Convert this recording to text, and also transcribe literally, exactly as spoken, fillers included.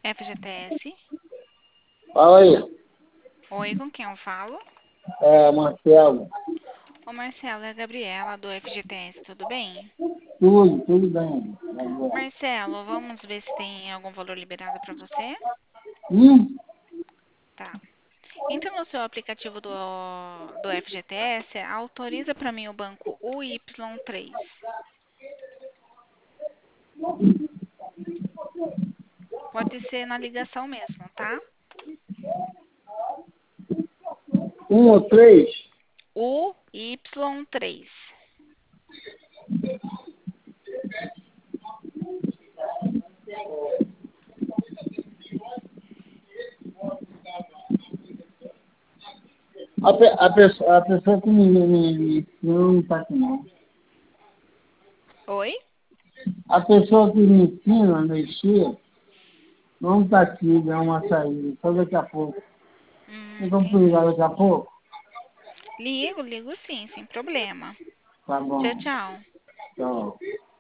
F G T S. Fala aí. Oi, com quem eu falo? É, Marcelo. Ô Marcelo, é a Gabriela do F G T S, tudo bem? Tudo, tudo bem. Gabriel. Marcelo, vamos ver se tem algum valor liberado para você? Hum? Tá. Então, no seu aplicativo do, do F G T S, autoriza para mim o banco U Y três. Pode ser na ligação mesmo, tá? Um ou três? U Y três. A, pe- a, pessoa, a pessoa que me, me, me não está aqui não. Oi? A pessoa que me ensina a mexer não está aqui, dá uma saída. Só daqui a pouco. Hum, Então, vamos entendi. ligar daqui a pouco? Ligo, ligo sim, sem problema. Tá Tchau, bom. tchau. Tchau.